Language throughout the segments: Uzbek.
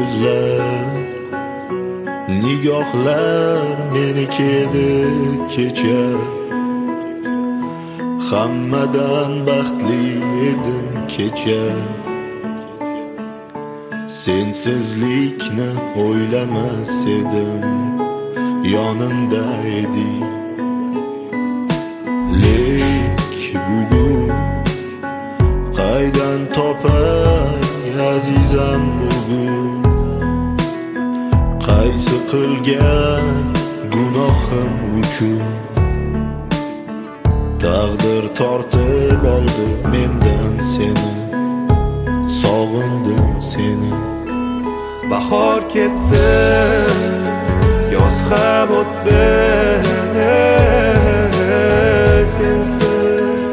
ko'zlar, nigohlar meniki edi kecha. Hammadan baxtli edim kecha. Sensizlikni o'ylamas edim, yonimda eding. Lek bugun qaydan topay azizam bugun, qaysi qilgan gunohim uchun taqdir tortib oldi mendan seni. Sog'indim seni. Bahor ketdi, yoz ham o'tdi, sensiz.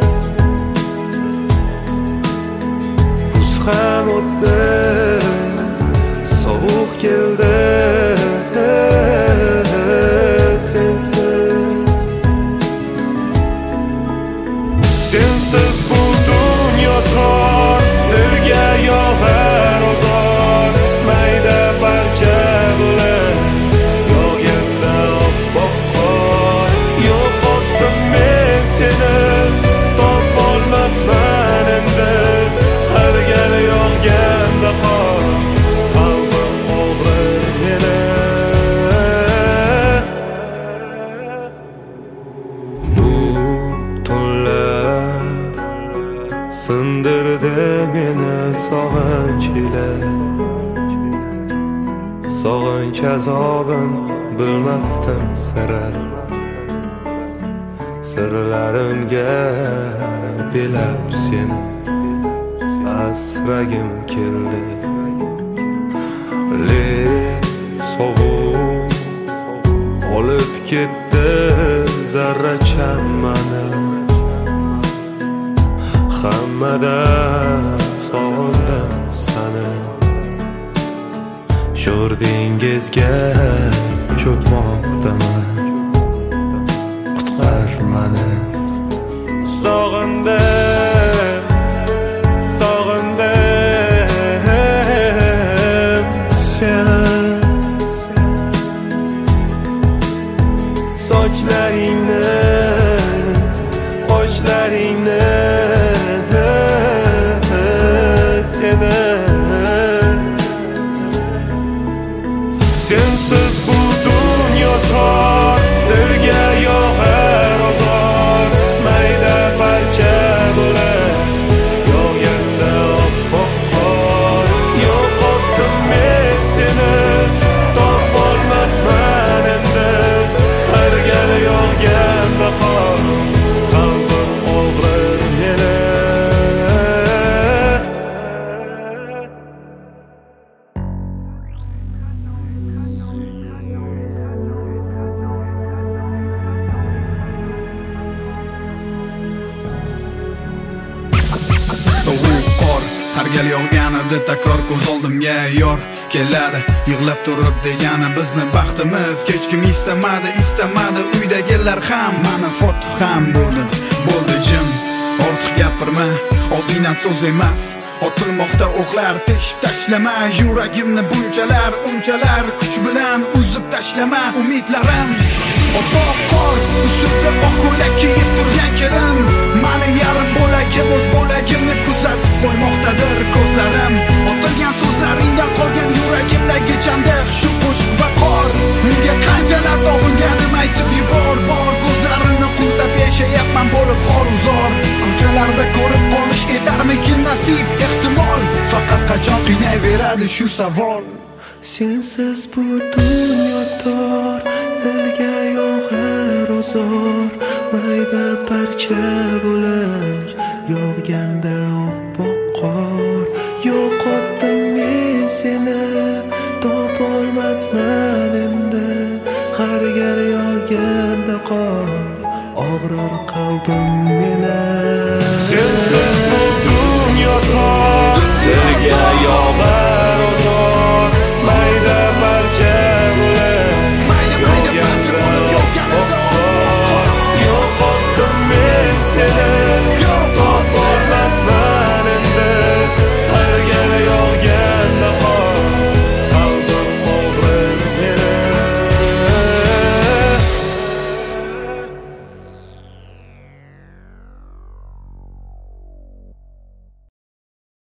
Kuz ham o'tdi, sovuq keldi, sensiz. Sensiz bu dunyo tor, dilga yog'ar ozor, mayda parcha bo'lib yog'ganda oppoq qor. Yo'qotdim men seni, topolmasman endi, har gal yog'ganda qor, qalbim og'rir meni. Bu tunlar sindirdi meni sog'inch ila, sog'inch azobin bilmasdim sira. Sirlarimga belab seni asragim keldi. Lek sovuq olib ketdi zarracham mani. Hammadan sog'indim seni. Sho'r dengizga cho'kmoqdaman, qutqar mani. Sog'indim, sog'indim seni. Sochlaringni, qoshlaringni sensiz bu dunyo tor, dilga yog'ar ozor, mayda parcha bo'lib yog'ganda oppoq qor. Yo'qotdim men seni, topolmasman endi, har gal yog'ganda qor, qalbim og'rir meni. Har gal yog'ganida takror ko'z oldimga yor keladi, yig'lab turib degani bizni baxtimiz. Hech kim istamadi uydagilar ham, mani Fotiha ham bo'ldi jim. Ortiq gapirma, og'zingdan so'z emas, otilmoqda o'qlar, teshib tashlama yuragimni bunchalar, unchalar kuch bilan uzib tashlama umidlarim. Oppoq qor ustida oq ko'ylak kiyib turgan kelin, mani yarim bo'lagim o'z bo'lagimni kuzatib qo'ymoqdadir ko'zlarim. Otilgan so'zlaringdan qolgan yuragimdagi chandiq shu qo'shiq va qor. Unga qanchalar sog'inganim aytib yubor, bor ko'zlarimni qumsab yashayapman bo'lib xor-uzor. Ko'chalarda ko'rib qolish etarmikin nasib, ehtimol faqat qachon qiynayveradi shu savol. Sensiz bu dunyo tor, dilga yog'ar ozor, mayda parcha bo'lib yog'ganda oppoq qor. Yo'qotdim men seni, topolmasman endi, har gal yog'ganda qor, og'rir qalbim meni. Sensiz bu dunyo tor, dilga yog'ar ozor, mayda parcha bo'lib yog'ganda oppoq qor. Yo'qotdim men seni,